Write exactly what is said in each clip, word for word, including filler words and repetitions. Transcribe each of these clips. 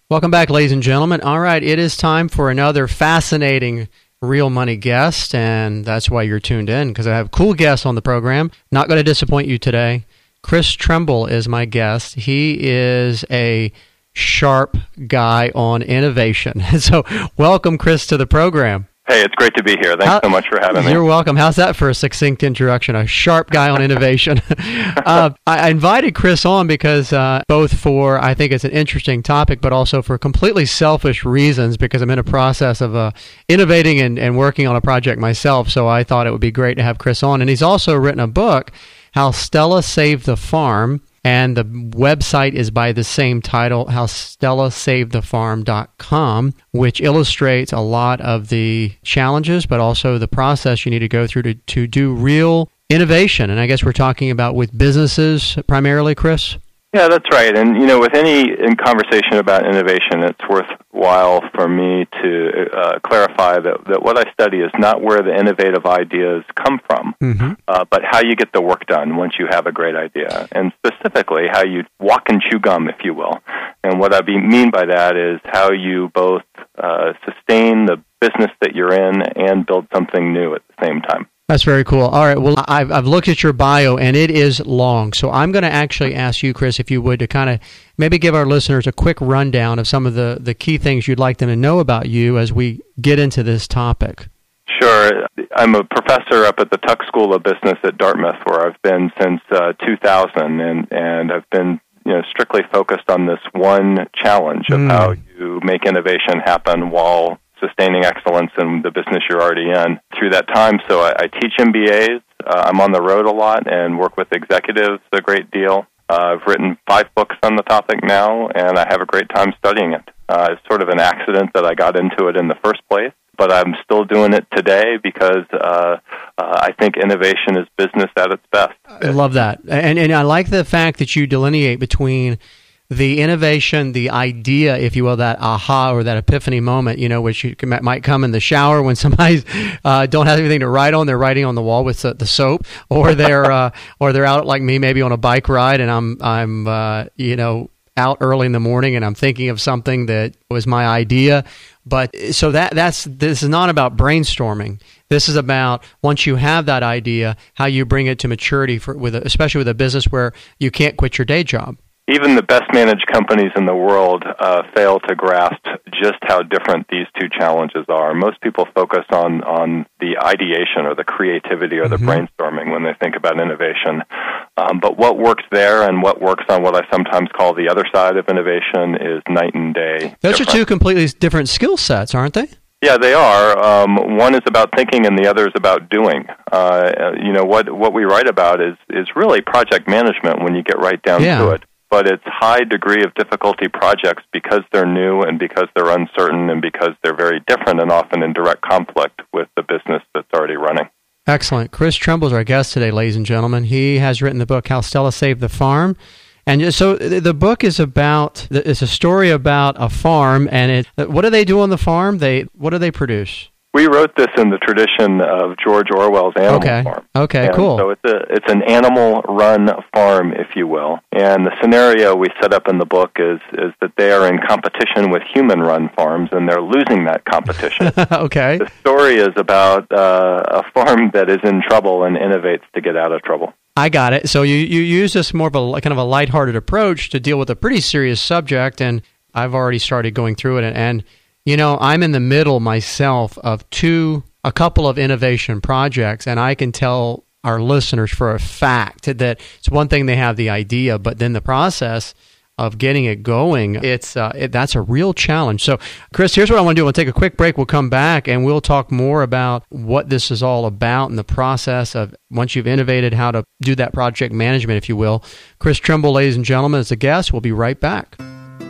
Welcome back, ladies and gentlemen. All right, it is time for another fascinating Real Money guest, and that's why you're tuned in, because I have cool guests on the program. Not going to disappoint you today. Chris Trimble is my guest. He is a sharp guy on innovation. So welcome, Chris, to the program. Hey, it's great to be here. Thanks How, so much for having me. You're welcome. How's that for a succinct introduction? A sharp guy on innovation. uh, I invited Chris on because uh, both for, I think it's an interesting topic, but also for completely selfish reasons, because I'm in a process of uh, innovating and, and working on a project myself. So I thought it would be great to have Chris on. And he's also written a book, How Stella Saved the Farm. And the website is by the same title, how stella saved the farm dot com, which illustrates a lot of the challenges, but also the process you need to go through to, to do real innovation. And I guess we're talking about with businesses primarily, Chris? Yeah, that's right. And, you know, with any in conversation about innovation, it's worthwhile for me to uh, clarify that, that what I study is not where the innovative ideas come from, mm-hmm. uh, but how you get the work done once you have a great idea, and specifically how you walk and chew gum, if you will. And what I be, mean by that is how you both uh, sustain the business that you're in and build something new at the same time. That's very cool. All right. Well, I've, I've looked at your bio, and it is long. So I'm going to actually ask you, Chris, if you would, to kind of maybe give our listeners a quick rundown of some of the, the key things you'd like them to know about you as we get into this topic. Sure. I'm a professor up at the Tuck School of Business at Dartmouth, where I've been since uh, two thousand, and, and I've been you know strictly focused on this one challenge of mm. how you make innovation happen while sustaining excellence in the business you're already in through that time. So I, I teach M B As. Uh, I'm on the road a lot and work with executives a great deal. Uh, I've written five books on the topic now, and I have a great time studying it. Uh, it's sort of an accident that I got into it in the first place, but I'm still doing it today because uh, uh, I think innovation is business at its best. I love that. And, and I like the fact that you delineate between the innovation, the idea, if you will, that aha or that epiphany moment, you know, which you can, might come in the shower when somebody uh, don't have anything to write on, they're writing on the wall with the, the soap, or they're uh, or they're out like me, maybe on a bike ride, and I'm I'm uh, you know out early in the morning, and I'm thinking of something that was my idea. But so that that's this is not about brainstorming. This is about once you have that idea, how you bring it to maturity for with a, especially with a business where you can't quit your day job. Even the best-managed companies in the world uh, fail to grasp just how different these two challenges are. Most people focus on, on the ideation or the creativity or the mm-hmm. brainstorming when they think about innovation. Um, but what works there and what works on what I sometimes call the other side of innovation is night and day. Those different. are two completely different skill sets, aren't they? Yeah, they are. Um, one is about thinking, and the other is about doing. Uh, you know, what what we write about is, is really project management when you get right down yeah. to it. But it's high degree of difficulty projects because they're new and because they're uncertain and because they're very different and often in direct conflict with the business that's already running. Excellent. Chris Trimble is our guest today, ladies and gentlemen. He has written the book, How Stella Saved the Farm. And so the book is about, it's a story about a farm, and it, what do they do on the farm? They What do they produce? We wrote this in the tradition of George Orwell's Animal okay. Farm. Okay, and cool. So it's a it's an animal-run farm, if you will. And the scenario we set up in the book is is that they are in competition with human-run farms, and they're losing that competition. Okay. The story is about uh, a farm that is in trouble and innovates to get out of trouble. I got it. So you, you use this more of a kind of a lighthearted approach to deal with a pretty serious subject, and I've already started going through it, and, and you know, I'm in the middle myself of two, a couple of innovation projects, and I can tell our listeners for a fact that it's one thing they have the idea, but then the process of getting it going, it's uh, it, that's a real challenge. So, Chris, here's what I want to do. We'll take a quick break. We'll come back, and we'll talk more about what this is all about and the process of once you've innovated, how to do that project management, if you will. Chris Trimble, ladies and gentlemen, is a guest. We'll be right back.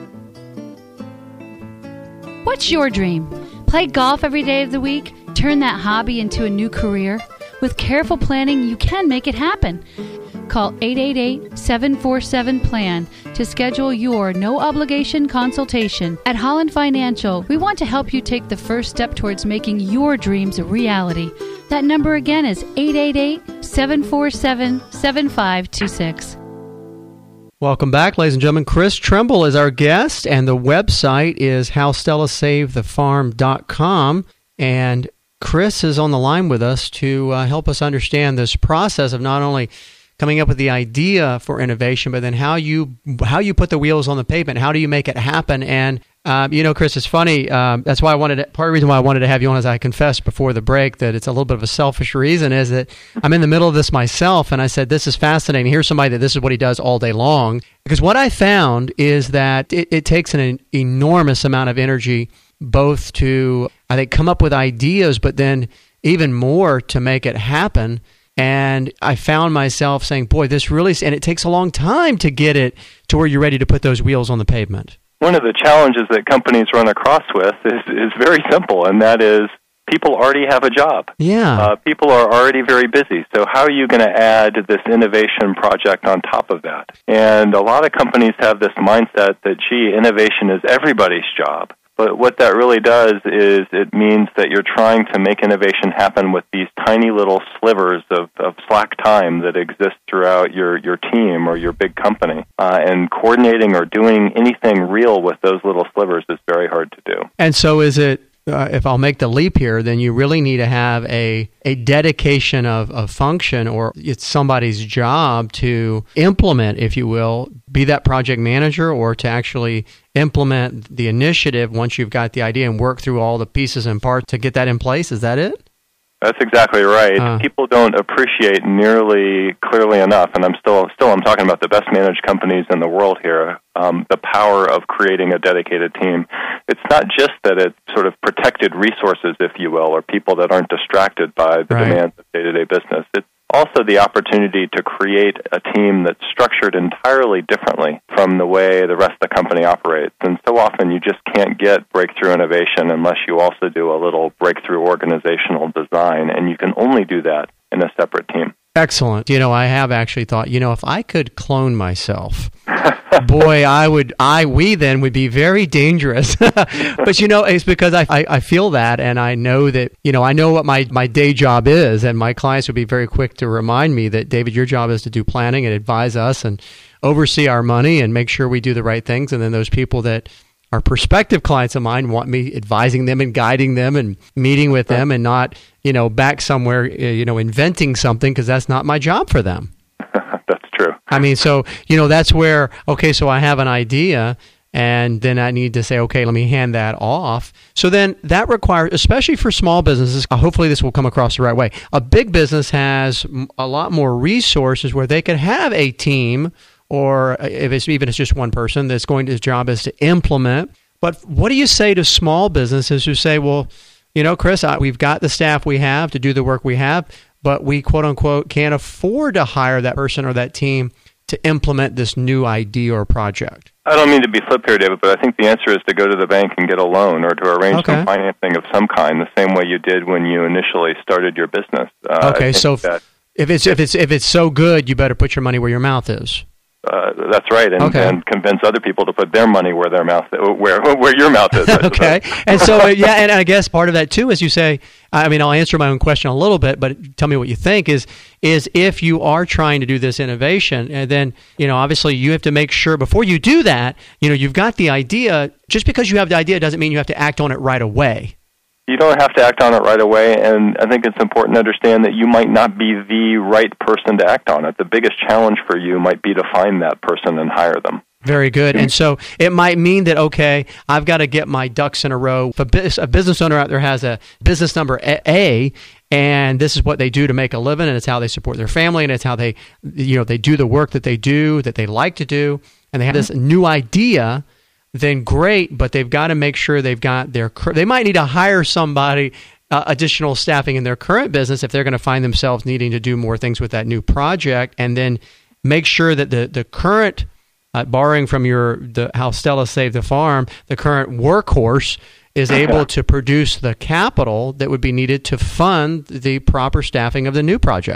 What's your dream? Play golf every day of the week? Turn that hobby into a new career? With careful planning, you can make it happen. Call eight eight eight, seven four seven, P L A N to schedule your no-obligation consultation. At Holland Financial, we want to help you take the first step towards making your dreams a reality. That number again is eight eight eight, seven four seven, seven five two six. Welcome back, ladies and gentlemen. Chris Trimble is our guest, and the website is how stella saved the farm dot com. And Chris is on the line with us to uh, help us understand this process of not only coming up with the idea for innovation, but then how you how you put the wheels on the pavement. How do you make it happen? And um, you know, Chris, it's funny. Um, that's why I wanted to, part of the reason why I wanted to have you on, as I confessed before the break, that it's a little bit of a selfish reason, is that I'm in the middle of this myself, and I said, this is fascinating. Here's somebody that this is what he does all day long. Because what I found is that it, it takes an enormous amount of energy, both to, I think, come up with ideas, but then even more to make it happen. And I found myself saying, boy, this really, and it takes a long time to get it to where you're ready to put those wheels on the pavement. One of the challenges that companies run across with is, is very simple, and that is people already have a job. Yeah. Uh, people are already very busy. So how are you going to add this innovation project on top of that? And a lot of companies have this mindset that, gee, innovation is everybody's job. But what that really does is it means that you're trying to make innovation happen with these tiny little slivers of, of slack time that exist throughout your, your team or your big company. Uh, and coordinating or doing anything real with those little slivers is very hard to do. And so is it, uh, if I'll make the leap here, then you really need to have a, a dedication of, of function, or it's somebody's job to implement, if you will, be that project manager, or to actually implement the initiative once you've got the idea and work through all the pieces and parts to get that in place. Is that it? That's exactly right. Uh, People don't appreciate nearly clearly enough, and I'm still still I'm talking about the best managed companies in the world here, um, the power of creating a dedicated team. It's not just that it's sort of protected resources, if you will, or people that aren't distracted by the right. demands of day-to-day business. It's also the opportunity to create a team that's structured entirely differently from the way the rest of the company operates. And so often you just can't get breakthrough innovation unless you also do a little breakthrough organizational design, and you can only do that in a separate team. Excellent. You know, I have actually thought, you know, if I could clone myself, boy, I would, I, we then would be very dangerous. But, you know, it's because I, I, I feel that, and I know that, you know, I know what my, my day job is, and my clients would be very quick to remind me that, David, your job is to do planning and advise us and oversee our money and make sure we do the right things. And then those people that are prospective clients of mine want me advising them and guiding them and meeting with them, and not, you know, back somewhere, you know, inventing something, because that's not my job for them. That's true. I mean, so, you know, that's where, okay, so I have an idea, and then I need to say, okay, let me hand that off. So then that requires, especially for small businesses, hopefully this will come across the right way. A big business has a lot more resources where they could have a team, or if it's even it's just one person that's going to, his job is to implement. But what do you say to small businesses who say, well, you know, Chris, I, we've got the staff we have to do the work we have, but we, quote unquote, can't afford to hire that person or that team to implement this new idea or project? I don't mean to be flip here, David, but I think the answer is to go to the bank and get a loan, or to arrange okay. some financing of some kind, the same way you did when you initially started your business. Uh, okay, so that, if it's if it's if it's so good, you better put your money where your mouth is. Uh, that's right, and, okay. and convince other people to put their money where their mouth, where where your mouth is. Okay, and so yeah, and I guess part of that too, as you say, I mean, I'll answer my own question a little bit, but tell me what you think. Is is if you are trying to do this innovation, and then you know, obviously, you have to make sure before you do that, you know, you've got the idea. Just because you have the idea doesn't mean you have to act on it right away. You don't have to act on it right away, and I think it's important to understand that you might not be the right person to act on it. The biggest challenge for you might be to find that person and hire them. Very good. And so it might mean that, okay, I've got to get my ducks in a row. If a, business, a business owner out there has a business number A, and this is what they do to make a living, and it's how they support their family, and it's how they, you know, they do the work that they do, that they like to do, and they have this new idea, then great, but they've got to make sure they've got their, they might need to hire somebody, uh, additional staffing in their current business if they're going to find themselves needing to do more things with that new project, and then make sure that the, the current, uh, borrowing from your, the how Stella Saved the Farm, the current workhorse is able to produce the capital that would be needed to fund the proper staffing of the new project.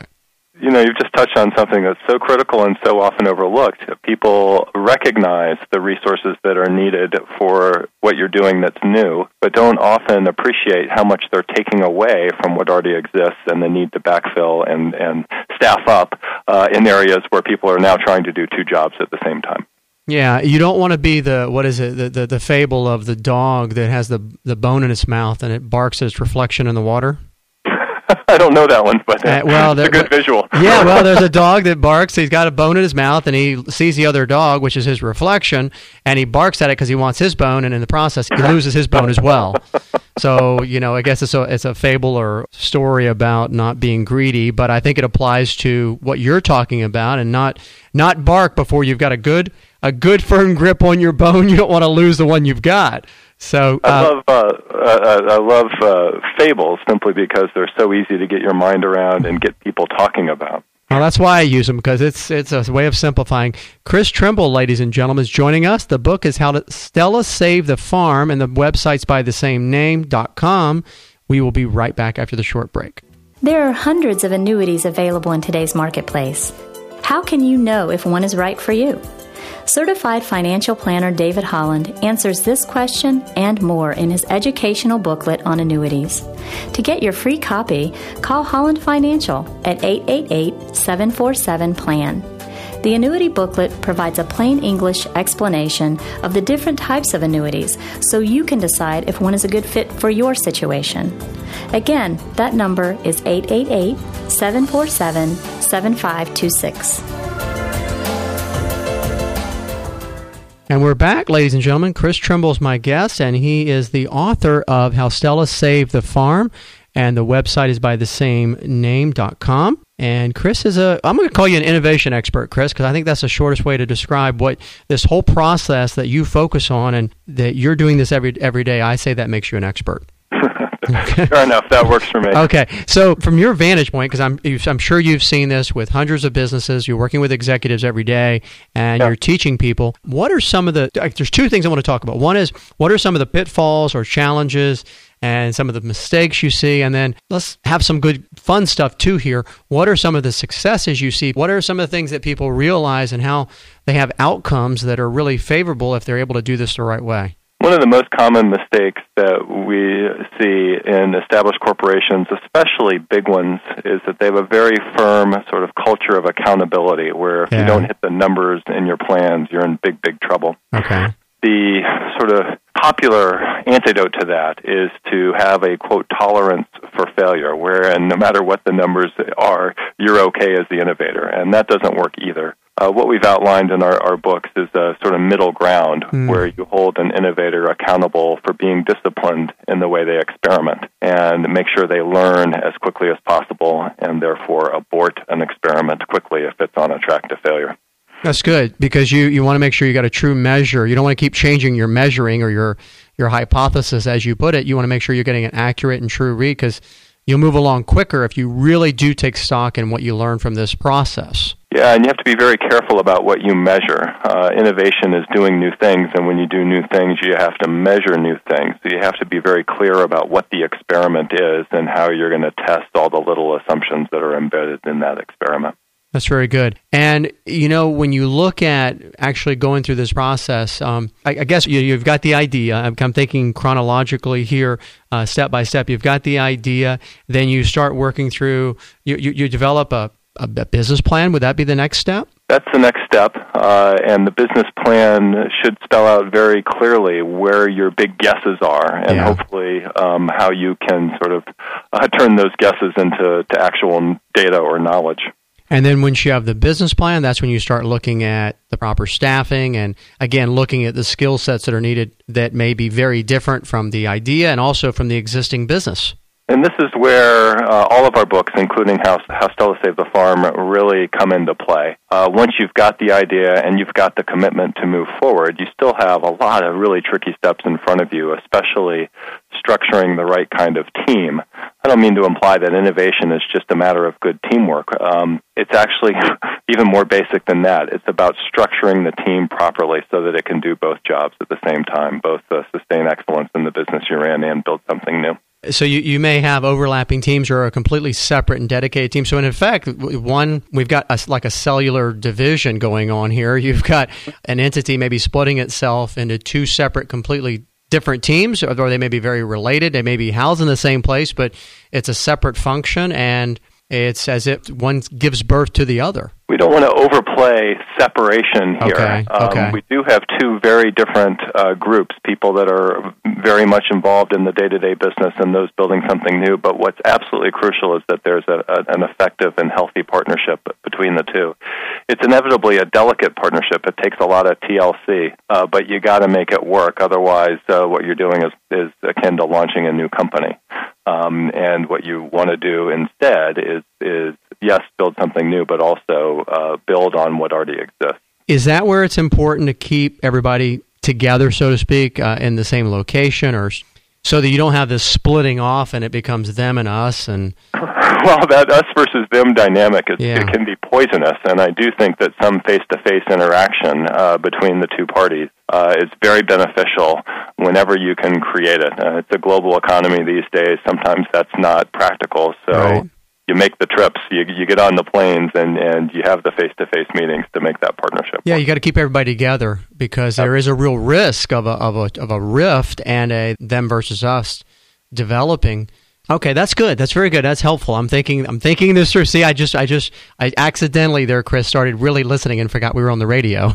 You know, you've just touched on something that's so critical and so often overlooked. People recognize the resources that are needed for what you're doing that's new, but don't often appreciate how much they're taking away from what already exists and the need to backfill and, and staff up uh, in areas where people are now trying to do two jobs at the same time. Yeah, you don't want to be the, what is it, the, the, the fable of the dog that has the, the bone in its mouth and it barks at its reflection in the water. I don't know that one, but uh, well, it's a good visual. Yeah, well, there's a dog that barks. He's got a bone in his mouth, and he sees the other dog, which is his reflection, and he barks at it because he wants his bone, and in the process, he loses his bone as well. So, you know, I guess it's a, it's a fable or story about not being greedy, but I think it applies to what you're talking about, and not not bark before you've got a good a good firm grip on your bone. You don't want to lose the one you've got. So uh, I love uh, uh, I love uh, fables simply because they're so easy to get your mind around and get people talking about. Well, that's why I use them, because it's it's a way of simplifying. Chris Trimble, ladies and gentlemen, is joining us. The book is How to Stella Save the Farm, and the website's by the same name dot com. We will be right back after the short break. There are hundreds of annuities available in today's marketplace. How can you know if one is right for you? Certified financial planner David Holland answers this question and more in his educational booklet on annuities. To get your free copy, call Holland Financial at eight eight eight, seven four seven, P L A N. The annuity booklet provides a plain English explanation of the different types of annuities so you can decide if one is a good fit for your situation. Again, that number is eight eight eight, seven four seven, seven five two six. And we're back, ladies and gentlemen. Chris Trimble is my guest, and he is the author of How Stella Saved the Farm, and the website is by the same name dot com. And Chris is a, I'm going to call you an innovation expert, Chris, because I think that's the shortest way to describe what this whole process that you focus on, and that you're doing this every every day. I say that makes you an expert. Okay. Fair enough. That works for me. Okay. So from your vantage point, because I'm I'm sure you've seen this with hundreds of businesses, you're working with executives every day, and yeah. you're teaching people. What are some of the, there's two things I want to talk about. One is, what are some of the pitfalls or challenges and some of the mistakes you see? And then let's have some good fun stuff too here. What are some of the successes you see? What are some of the things that people realize and how they have outcomes that are really favorable if they're able to do this the right way? One of the most common mistakes that we see in established corporations, especially big ones, is that they have a very firm sort of culture of accountability, where if yeah. you don't hit the numbers in your plans, you're in big, big trouble. Okay. The sort of popular antidote to that is to have a, quote, tolerance for failure, wherein no matter what the numbers are, you're okay as the innovator, and that doesn't work either. Uh, what we've outlined in our, our books is a sort of middle ground mm. where you hold an innovator accountable for being disciplined in the way they experiment and make sure they learn as quickly as possible and therefore abort an experiment quickly if it's on a track to failure. That's good, because you, you want to make sure you got a true measure. You don't want to keep changing your measuring or your, your hypothesis, as you put it. You want to make sure you're getting an accurate and true read, because you'll move along quicker if you really do take stock in what you learn from this process. Yeah, and you have to be very careful about what you measure. Uh, innovation is doing new things, and when you do new things, you have to measure new things. So you have to be very clear about what the experiment is and how you're going to test all the little assumptions that are embedded in that experiment. That's very good. And, you know, when you look at actually going through this process, um, I, I guess you, you've got the idea. I'm, I'm thinking chronologically here, uh, step by step. You've got the idea. Then you start working through, you, you, you develop a, a business plan. Would that be the next step? That's the next step. Uh, and the business plan should spell out very clearly where your big guesses are and yeah. hopefully um, how you can sort of uh, turn those guesses into to actual data or knowledge. And then once you have the business plan, that's when you start looking at the proper staffing and, again, looking at the skill sets that are needed that may be very different from the idea and also from the existing business. And this is where uh, all of our books, including How, How Stella Saved the Farm, really come into play. Uh, once you've got the idea and you've got the commitment to move forward, you still have a lot of really tricky steps in front of you, especially structuring the right kind of team. I don't mean to imply that innovation is just a matter of good teamwork. Um, it's actually even more basic than that. It's about structuring the team properly so that it can do both jobs at the same time, both uh, sustain excellence in the business you're in and build something new. So you, you may have overlapping teams or a completely separate and dedicated team. So in effect, one, we've got a, like a cellular division going on here. You've got an entity maybe splitting itself into two separate, completely different teams, or they may be very related. They may be housed in the same place, but it's a separate function, and it's as if one gives birth to the other. We don't want to overplay separation here. Okay, um, okay. We do have two very different uh, groups, people that are very much involved in the day-to-day business and those building something new, but what's absolutely crucial is that there's a, a, an effective and healthy partnership between the two. It's inevitably a delicate partnership. It takes a lot of T L C, uh, but you got to make it work. Otherwise, uh, what you're doing is, is akin to launching a new company. Um, and what you want to do instead is, is, yes, build something new, but also uh, build on what already exists. Is that where it's important to keep everybody together, so to speak, uh, in the same location, or so that you don't have this splitting off and it becomes them and us? And well, that us versus them dynamic is, yeah. it can be poisonous, and I do think that some face-to-face interaction uh, between the two parties uh, is very beneficial whenever you can create it. Uh, it's a global economy these days. Sometimes that's not practical, so right. You make the trips, you, you get on the planes, and, and you have the face-to-face meetings to make that partnership Yeah, work. you got to keep everybody together because there is a real risk of a of a of a rift and a them versus us developing. Okay, that's good. That's very good. That's helpful. I'm thinking. I'm thinking this through. See, I just, I just, I accidentally there, Chris, started really listening and forgot we were on the radio.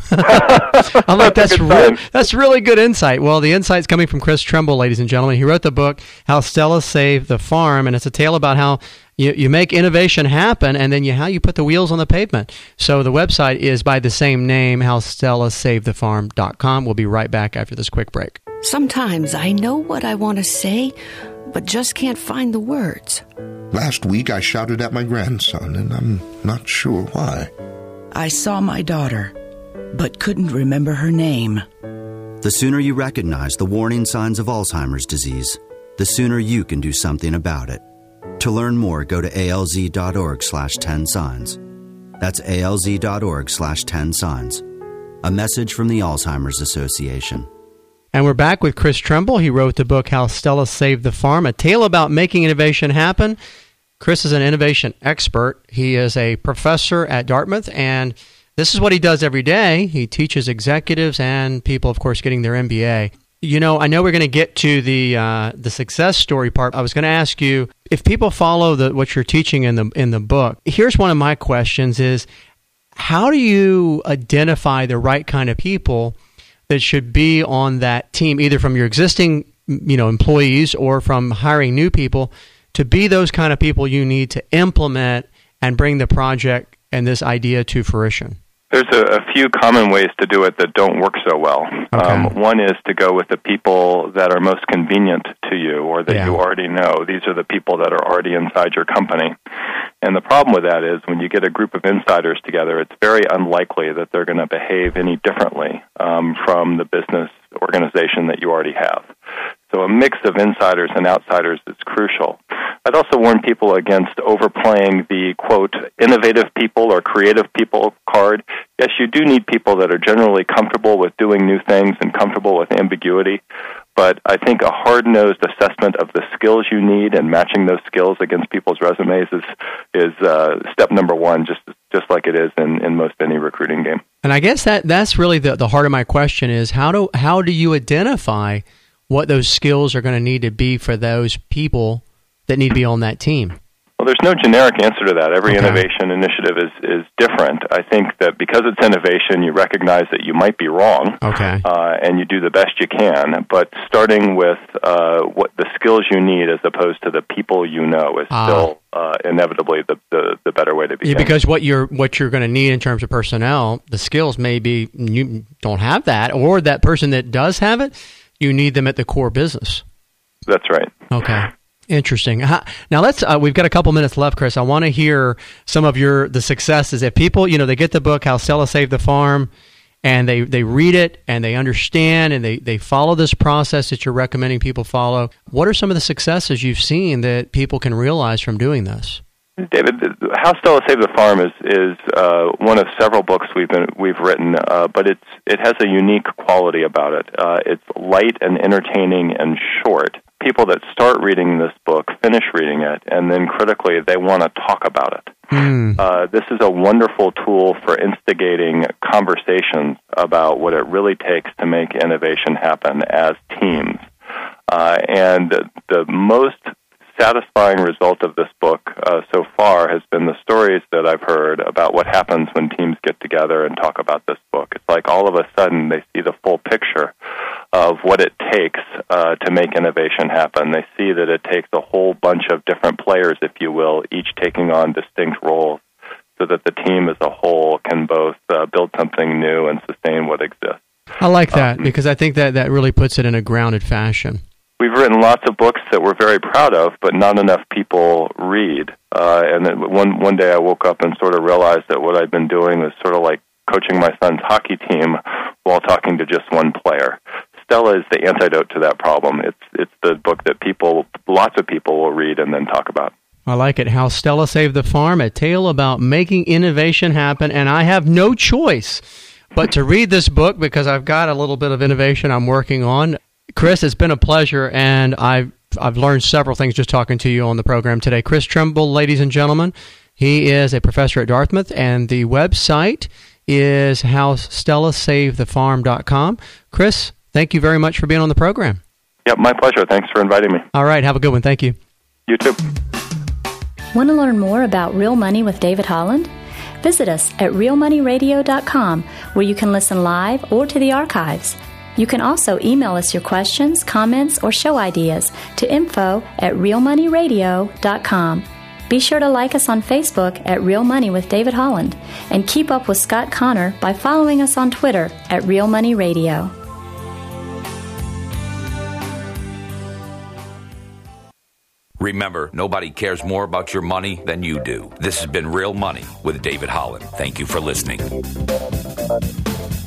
I'm like, that's that's, re- that's really good insight. Well, the insight's coming from Chris Trimble, ladies and gentlemen. He wrote the book How Stella Saved the Farm, and it's a tale about how you you make innovation happen, and then you how you put the wheels on the pavement. So the website is by the same name, how stella saved the farm dot com. We'll be right back after this quick break. Sometimes I know what I want to say, but just can't find the words. Last week I shouted at my grandson, and I'm not sure why. I saw my daughter, but couldn't remember her name. The sooner you recognize the warning signs of Alzheimer's disease, the sooner you can do something about it. To learn more, go to alz.org slash 10 signs. That's alz.org slash 10 signs. A message from the Alzheimer's Association. And we're back with Chris Trimble. He wrote the book, How Stella Saved the Farm, a tale about making innovation happen. Chris is an innovation expert. He is a professor at Dartmouth, and this is what he does every day. He teaches executives and people, of course, getting their M B A. You know, I know we're going to get to the uh, the success story part. I was going to ask you, if people follow the, what you're teaching in the in the book, here's one of my questions is, how do you identify the right kind of people that should be on that team, either from your existing, you know, employees or from hiring new people, to be those kind of people you need to implement and bring the project and this idea to fruition? There's a, a few common ways to do it that don't work so well. Okay. Um, one is to go with the people that are most convenient to you or that Yeah. you already know. These are the people that are already inside your company. And the problem with that is when you get a group of insiders together, it's very unlikely that they're going to behave any differently um, from the business organization that you already have. So a mix of insiders and outsiders is crucial. I'd also warn people against overplaying the, quote, innovative people or creative people card. Yes, you do need people that are generally comfortable with doing new things and comfortable with ambiguity, but I think a hard-nosed assessment of the skills you need and matching those skills against people's resumes is is uh, step number one, just just like it is in, in most any recruiting game. And I guess that that's really the, the heart of my question is, how do how do you identify what those skills are going to need to be for those people that need to be on that team? Well, there's no generic answer to that. Every Okay. innovation initiative is, is different. I think that because it's innovation, you recognize that you might be wrong, Okay. uh, and you do the best you can. But starting with uh, what the skills you need as opposed to the people you know is Ah. still uh, inevitably the, the, the better way to begin. Yeah, because what you're what you're going to need in terms of personnel, the skills maybe you don't have that, or that person that does have it, you need them at the core business. That's right. Okay. Interesting. Now let's. Uh, we've got a couple minutes left, Chris. I want to hear some of your the successes. If people, you know, they get the book How Stella Saved the Farm, and they, they read it and they understand and they, they follow this process that you're recommending people follow. What are some of the successes you've seen that people can realize from doing this? David, How Stella Saved the Farm is is uh, one of several books we've been we've written, uh, but it's it has a unique quality about it. Uh, it's light and entertaining and short, people that start reading this book finish reading it, and then critically they want to talk about it. Mm. Uh, this is a wonderful tool for instigating conversations about what it really takes to make innovation happen as teams. Uh, and the most satisfying result of this book uh, so far has been the stories that I've heard about what happens when teams get together and talk about this book. It's like all of a sudden they see the full picture of what it takes uh, to make innovation happen. They see that it takes a whole bunch of different players, if you will, each taking on distinct roles so that the team as a whole can both uh, build something new and sustain what exists. I like that um, because I think that, that really puts it in a grounded fashion. We've written lots of books that we're very proud of, but not enough people read. Uh, and then one one day I woke up and sort of realized that what I'd been doing was sort of like coaching my son's hockey team while talking to just one player. Stella is the antidote to that problem. It's it's the book that people, lots of people will read and then talk about. I like it. How Stella Saved the Farm, a tale about making innovation happen, and I have no choice but to read this book because I've got a little bit of innovation I'm working on. Chris, it's been a pleasure, and I've, I've learned several things just talking to you on the program today. Chris Trimble, ladies and gentlemen, he is a professor at Dartmouth, and the website is how stella saved the farm dot com. Chris, thank you very much for being on the program. Yep, my pleasure. Thanks for inviting me. All right, have a good one. Thank you. You too. Want to learn more about Real Money with David Holland? Visit us at real money radio dot com, where you can listen live or to the archives. You can also email us your questions, comments, or show ideas to info at real money radio dot com. Be sure to like us on Facebook at Real Money with David Holland, and keep up with Scott Connor by following us on Twitter at Real Money Radio. Remember, nobody cares more about your money than you do. This has been Real Money with David Holland. Thank you for listening.